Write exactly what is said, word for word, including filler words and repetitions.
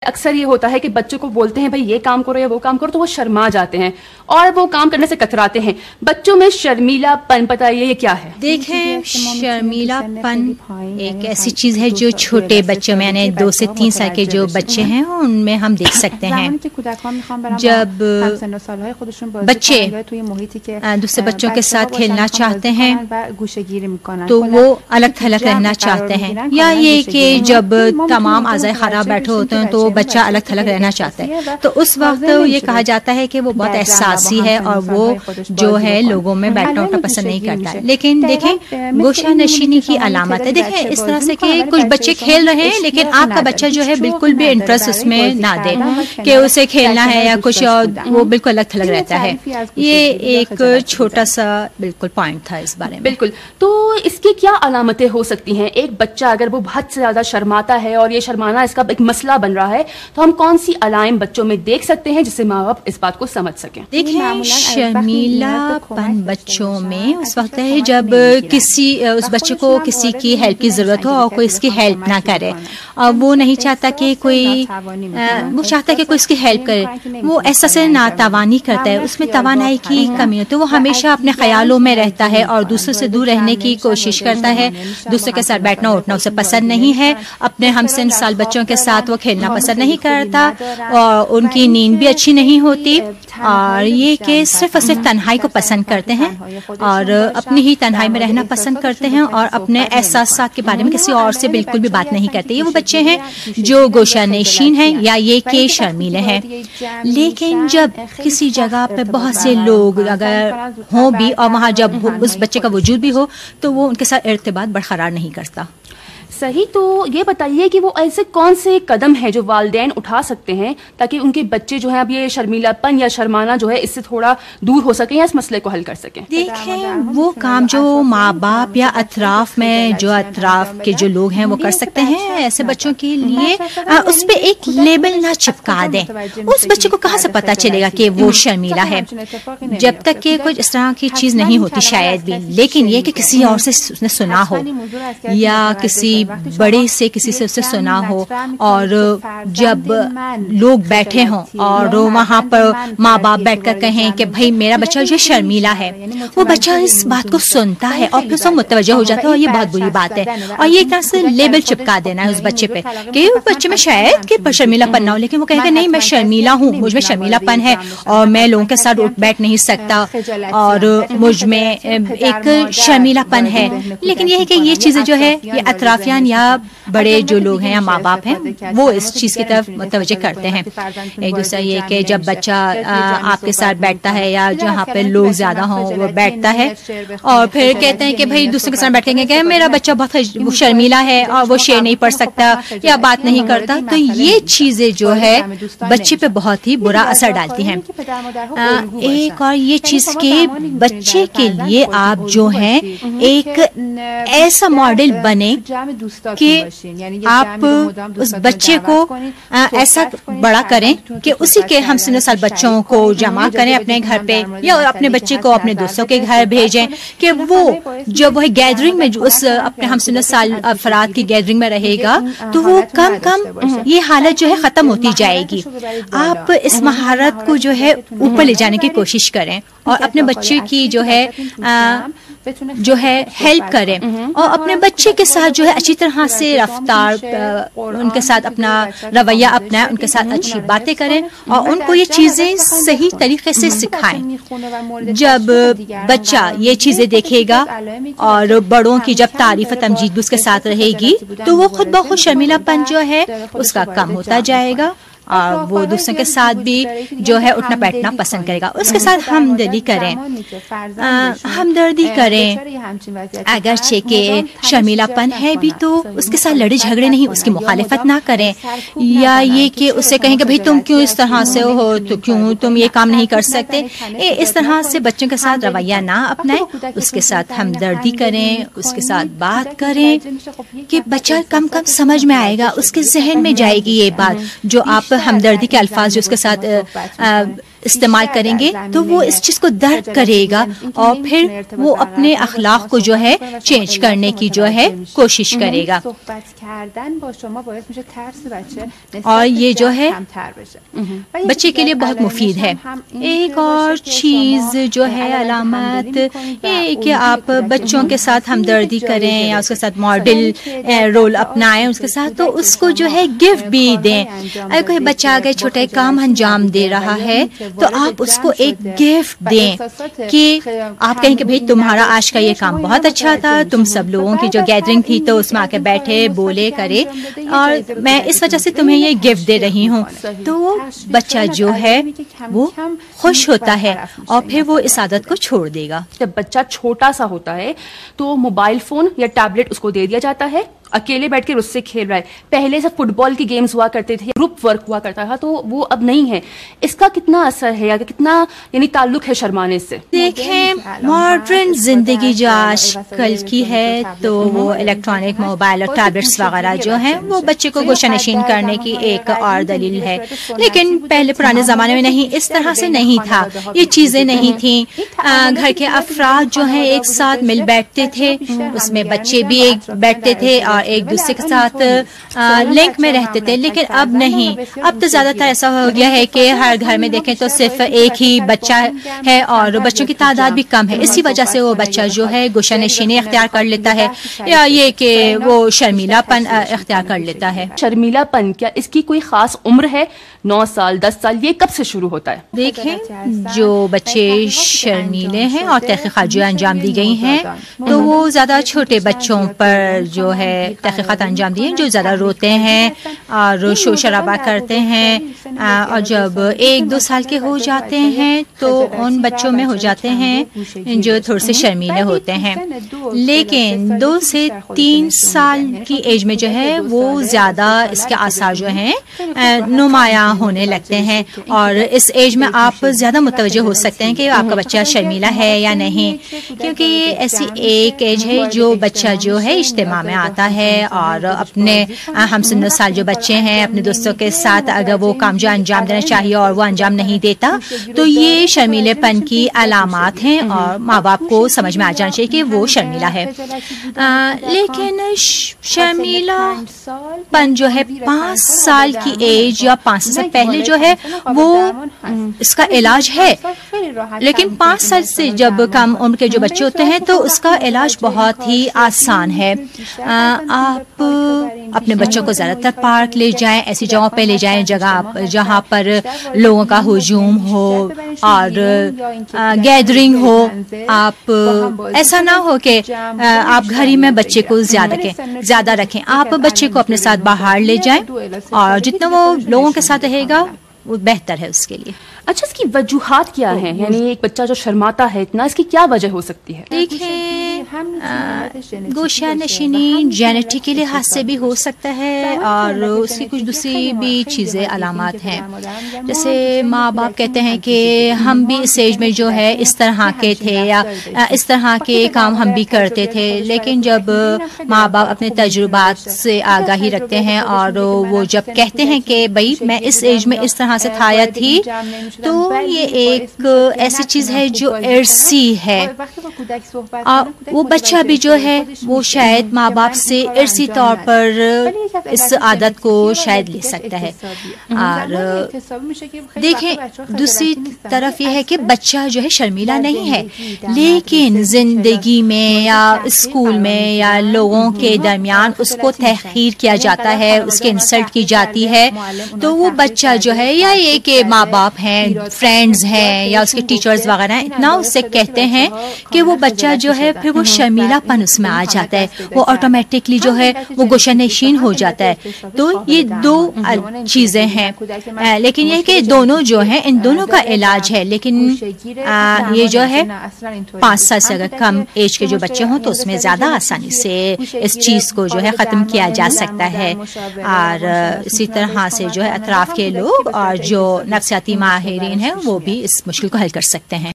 اکثر یہ ہوتا ہے کہ بچوں کو بولتے ہیں بھائی یہ کام کرو یا وہ کام کرو تو وہ شرما جاتے ہیں اور وہ کام کرنے سے کتراتے ہیں. بچوں میں شرمیلا پن بتائیے یہ کیا ہے؟ دیکھیں شرمیلا پن ایک ایسی چیز ہے جو چھوٹے بچوں میں یعنی دو سے تین سال کے جو بچے ہیں ان میں ہم دیکھ سکتے ہیں. جب بچے دوسرے بچوں کے ساتھ کھیلنا چاہتے ہیں تو وہ الگ تھلگ رہنا چاہتے ہیں, یا یہ کہ جب تمام اعضاء خراب بیٹھے ہوتے ہیں تو بچہ الگ تھلگ رہنا چاہتا ہے, تو اس وقت یہ کہا جاتا ہے کہ وہ بہت احساسی ہے اور وہ جو ہے لوگوں میں بیٹھنا اٹھنا پسند نہیں کرتا ہے. لیکن دیکھیں گوشہ نشینی کی علامت ہے. دیکھیں اس طرح سے کہ کچھ بچے کھیل رہے ہیں لیکن آپ کا بچہ جو ہے بالکل بھی انٹرسٹ اس میں نہ دے کہ اسے کھیلنا ہے یا کچھ اور, وہ بالکل الگ تھلگ رہتا ہے. یہ ایک چھوٹا سا بالکل پوائنٹ تھا اس بارے میں. بالکل. تو اس کی کیا علامتیں ہو سکتی ہیں؟ ایک بچہ اگر وہ حد سے زیادہ شرماتا ہے اور یہ شرمانا اس کا ایک مسئلہ بن رہا ہے تو ہم کون سی علائم بچوں میں دیکھ سکتے ہیں جس سے ماں باپ اس بات کو سمجھ سکیں؟ دیکھیں شرمیلا پن بچوں میں اس وقت ہے جب کسی اس بچے کو کسی کی ہیلپ کی ضرورت ہو اور کوئی اس کی ہیلپ نہ کرے, اور وہ نہیں چاہتا کہ کوئی وہ چاہتا ہے کہ کوئی اس کی ہیلپ کرے, وہ ایسا سے ناتوانی کرتا ہے, اس میں توانائی کی کمی ہوتی ہے, وہ ہمیشہ اپنے خیالوں میں رہتا ہے اور دوسروں سے دور رہنے کی کوشش کرتا ہے. دوسروں کے ساتھ بیٹھنا اٹھنا اسے پسند نہیں ہے, اپنے ہم سن سال بچوں کے ساتھ وہ کھیلنا پسند نہیں کرتا اور ان کی نیند بھی اچھی نہیں ہوتی, اور یہ کہ صرف اور صرف تنہائی کو پسند کرتے ہیں اور اپنی ہی تنہائی میں رہنا پسند کرتے ہیں اور اپنے احساسات کے بارے میں کسی اور سے بالکل بھی بات نہیں کرتے. یہ وہ بچے ہیں جو گوشہ نشین ہیں یا یہ کہ شرمیلے ہیں. لیکن جب کسی جگہ پہ بہت سے لوگ اگر ہوں بھی اور وہاں جب اس بچے کا وجود بھی ہو تو وہ ان کے ساتھ ارتباط برقرار نہیں کرتا. صحیح. تو یہ بتائیے کہ وہ ایسے کون سے قدم ہیں جو والدین اٹھا سکتے ہیں تاکہ ان کے بچے جو ہیں اب یہ شرمیلا پن یا شرمانا جو ہے اس سے تھوڑا دور ہو سکیں یا اس مسئلے کو حل کر سکیں؟ دیکھیں وہ کام جو ماں باپ یا اطراف میں جو اطراف کے جو لوگ ہیں وہ کر سکتے ہیں ایسے بچوں کے لیے, اس پہ ایک لیبل نہ چپکا دیں. اس بچے کو کہاں سے پتا چلے گا کہ وہ شرمیلا ہے جب تک کہ کچھ اس طرح کی چیز نہیں ہوتی شاید بھی, لیکن یہ کہ کسی اور سے اس نے سنا ہو یا کسی بڑے سے کسی سے اسے سنا ہو, اور جب لوگ بیٹھے ہوں اور وہاں پر ماں باپ بیٹھ کر کہیں کہ بھائی میرا بچہ جو شرمیلا ہے, وہ بچہ اس بات کو سنتا ہے اور پھر سب متوجہ ہو جاتا ہے اور یہ بہت بری بات ہے. اور یہ ایک طرح سے لیبل چپکا دینا ہے اس بچے پہ کہ بچے میں شاید کہ شرمیلا پن نہ ہو, لیکن وہ کہے کہ نہیں میں شرمیلا ہوں, مجھ میں شرمیلا پن ہے اور میں لوگوں کے ساتھ اٹھ بیٹھ نہیں سکتا اور مجھ میں ایک شرمیلا پن ہے. لیکن یہ ہے کہ یہ چیزیں جو ہے یہ اطرافیان یا بڑے جو لوگ ہیں یا ماں باپ ہیں وہ اس چیز کی طرف متوجہ کرتے ہیں. ایک دوسرا یہ کہ جب بچہ آپ کے ساتھ بیٹھتا ہے یا جہاں پہ لوگ زیادہ ہوں وہ بیٹھتا ہے اور پھر کہتے ہیں کہ بھائی دوسرے کے ساتھ بیٹھیں گے کہ میرا بچہ بہت شرمیلا ہے اور وہ شعر نہیں پڑھ سکتا یا بات نہیں کرتا, تو یہ چیزیں جو ہے بچے پہ بہت ہی برا اثر ڈالتی ہیں. ایک اور یہ چیز کہ بچے کے لیے آپ جو ہیں ایک ایسا ماڈل بنے کہ آپ اس بچے کو ایسا بڑا کریں کہ اسی کے ہم سن سال بچوں کو جمع کریں اپنے گھر پہ یا اپنے بچے کو اپنے دوستوں کے گھر بھیجیں کہ وہ جب وہ گیدرنگ میں اس اپنے ہم سن سال افراد کی گیدرنگ میں رہے گا تو وہ کم کم یہ حالت جو ہے ختم ہوتی جائے گی. آپ اس مہارت کو جو ہے اوپر لے جانے کی کوشش کریں اور اپنے بچے کی جو ہے جو ہے ہیلپ کریں اور اپنے بچے کے ساتھ جو ہے اچھی طرح سے رفتار ان کے ساتھ اپنا رویہ اپنائیں, ان کے ساتھ اچھی باتیں کریں اور ان کو یہ چیزیں صحیح طریقے سے سکھائیں. جب بچہ یہ چیزیں دیکھے گا اور بڑوں کی جب تعریف و تمجید اس کے ساتھ رہے گی تو وہ خود بخود شرمیلا پن جو ہے اس کا کم ہوتا جائے گا اور وہ دوسروں کے ساتھ بھی جو ہے اٹھنا بیٹھنا پسند کرے گا. اس کے ساتھ ہمدردی کریں ہمدردی کریں اگرچہ کہ شرمیلا پن ہے بھی تو اس کے ساتھ لڑے جھگڑے نہیں, اس کی مخالفت نہ کریں یا یہ کہ اسے کہیں کہ بھئی تم کیوں اس طرح سے ہو, تو کیوں تم یہ کام نہیں کر سکتے. اس طرح سے بچوں کے ساتھ رویہ نہ اپنائیں, اس کے ساتھ ہمدردی کریں, اس کے ساتھ بات کریں کہ بچہ کم کم سمجھ میں آئے گا, اس کے ذہن میں جائے گی یہ بات جو آپ ہمدردی کے الفاظ جو اس کے ساتھ استعمال کریں گے تو وہ اس چیز کو درک کرے گا اور پھر وہ اپنے اخلاق کو جو ہے چینج کرنے کی جو ہے کوشش کرے گا. اور یہ جو ہے بچے کے لیے بہت مفید ہے. ایک اور چیز جو ہے علامت یہ کہ آپ بچوں کے ساتھ ہمدردی کریں یا اس کے ساتھ ماڈل رول اپنائیں اس کے ساتھ, تو اس کو جو ہے گفٹ بھی دیں. اگر کوئی بچہ اگر چھوٹے کام انجام دے رہا ہے تو آپ اس کو ایک گفٹ دیں کہ آپ کہیں کہ بھئی تمہارا آج کا یہ کام بہت اچھا تھا, تم سب لوگوں کی جو گیدرنگ تھی تو اس میں آ کے بیٹھے بولے کرے اور میں اس وجہ سے تمہیں یہ گفٹ دے رہی ہوں. تو وہ بچہ جو ہے وہ خوش ہوتا ہے اور پھر وہ اس عادت کو چھوڑ دے گا. جب بچہ چھوٹا سا ہوتا ہے تو موبائل فون یا ٹیبلٹ اس کو دے دیا جاتا ہے, اکیلے بیٹھ کے اس سے کھیل رہا ہے. پہلے سے فٹ بال کی گیمز ہوا کرتے تھے, گروپ ورک ہوا کرتا تھا, تو وہ اب نہیں ہے. اس کا کتنا اثر ہے یا کتنا یعنی تعلق ہے شرمانے سے؟ دیکھیں ماڈرن زندگی جو آج کل کی ہے تو وہ الیکٹرانک موبائل اور ٹیبلٹس وغیرہ جو ہیں وہ بچے کو گوشہ نشین کرنے کی ایک اور دلیل ہے. لیکن پہلے پرانے زمانے میں نہیں, اس طرح سے نہیں تھا, یہ چیزیں نہیں تھیں. گھر کے افراد جو ہیں ایک ساتھ مل بیٹھتے تھے, اس میں بچے بھی ایک بیٹھتے تھے اور ایک دوسرے کے ساتھ لنک میں رہتے تھے. لیکن اب نہیں, اب تو زیادہ تر ایسا ہو گیا ہے کہ ہر گھر میں دیکھیں تو صرف ایک ہی بچہ ہے اور بچوں کی تعداد بھی کم ہے. اسی وجہ سے وہ بچہ جو ہے گوشہ نشینی اختیار کر لیتا ہے یا یہ کہ وہ شرمیلا پن اختیار کر لیتا ہے. شرمیلا پن کیا اس کی کوئی خاص عمر ہے؟ نو سال, دس سال, یہ کب سے شروع ہوتا ہے؟ دیکھیں جو بچے شرمیلے ہیں اور تحقیقات جو انجام دی گئی ہیں تو وہ زیادہ چھوٹے بچوں پر جو ہے تحقیقات انجام دی ہیں جو زیادہ روتے ہیں اور شور شرابہ کرتے ہیں, اور جب ایک دو سال کے ہو جاتے ہیں تو ان بچوں میں ہو جاتے ہیں جو تھوڑے سے شرمیلے ہوتے ہیں. لیکن دو سے تین سال کی ایج میں جو ہے وہ زیادہ اس کے آثار جو ہیں نمایاں ہونے لگتے ہیں, اور اس ایج میں آپ زیادہ متوجہ ہو سکتے ہیں کہ آپ کا بچہ شرمیلا ہے یا نہیں, کیونکہ یہ ایسی ایک ایج ہے جو بچہ جو ہے اجتماع میں آتا ہے اور اپنے ہم سن سال جو بچے ہیں اپنے دوستوں کے ساتھ اگر وہ کام جو انجام دینا چاہیے اور وہ انجام نہیں دیتا تو یہ شرمیلے پن کی علامات ہیں اور ماں باپ کو سمجھ میں آ جانا چاہیے کہ وہ شرمیلا ہے. لیکن شرمیلا پن جو ہے پانچ سال کی ایج یا پانچ سال سے پہلے جو ہے وہ اس کا علاج ہے. لیکن پانچ سال سے جب کم عمر کے جو بچے ہوتے ہیں تو اس کا علاج بہت ہی آسان ہے. آپ اپنے بچوں کو زیادہ تر پارک لے جائیں, ایسی جگہوں پہ لے جائیں جگہ جہاں پر لوگوں کا ہجوم ہو اور گیدرنگ ہو. آپ ایسا نہ ہو کہ آپ گھر ہی میں بچے کو زیادہ زیادہ رکھیں, آپ بچے کو اپنے ساتھ باہر لے جائیں اور جتنا وہ لوگوں کے ساتھ رہے گا وہ بہتر ہے اس کے لیے. اچھا, اس کی وجوہات کیا ہیں؟ یعنی ایک بچہ جو شرماتا ہے اتنا, اس کی کیا وجہ ہو سکتی ہے؟ دیکھیں گوشہ نشینی جینیٹک کے لحاظ سے بھی ہو سکتا ہے اور اس کی کچھ دوسری بھی چیزیں علامات ہیں. جیسے ماں باپ کہتے ہیں کہ ہم بھی اس ایج میں جو ہے اس طرح کے تھے یا اس طرح کے کام ہم بھی کرتے تھے, لیکن جب ماں باپ اپنے تجربات سے آگاہی رکھتے ہیں اور وہ جب کہتے ہیں کہ بھائی میں اس ایج میں اس طرح سے تھا یا تھی, تو یہ ایک ایسی چیز ہے جو ارثی ہے. وہ بچہ بھی جو ہے وہ شاید ماں باپ سے ارثی طور پر اس عادت کو شاید لے سکتا ہے. اور دیکھیں دوسری طرف یہ ہے کہ بچہ جو ہے شرمیلا نہیں ہے, لیکن زندگی میں یا اسکول میں یا لوگوں کے درمیان اس کو تحقیر کیا جاتا ہے, اس کے انسلٹ کی جاتی ہے, تو وہ بچہ جو ہے یا یہ کہ ماں باپ ہیں, فرینڈز ہیں یا اس کے ٹیچرز وغیرہ ہیں اتنا اس سے کہتے ہیں کہ وہ بچہ جو ہے پھر وہ شرمیلا پن اس میں آ جاتا ہے, وہ آٹومیٹکلی جو ہے وہ گوشہ نشین ہو جاتا ہے. تو یہ دو چیزیں ہیں, لیکن یہ کہ دونوں جو ہیں ان دونوں کا علاج ہے. لیکن یہ جو ہے پانچ سال سے اگر کم ایج کے جو بچے ہوں تو اس میں زیادہ آسانی سے اس چیز کو جو ہے ختم کیا جا سکتا ہے. اور اسی طرح سے جو ہے اطراف کے لوگ اور جو نفسیاتی ماہرین ہیں وہ بھی اس مشکل کو حل کر سکتے ہیں.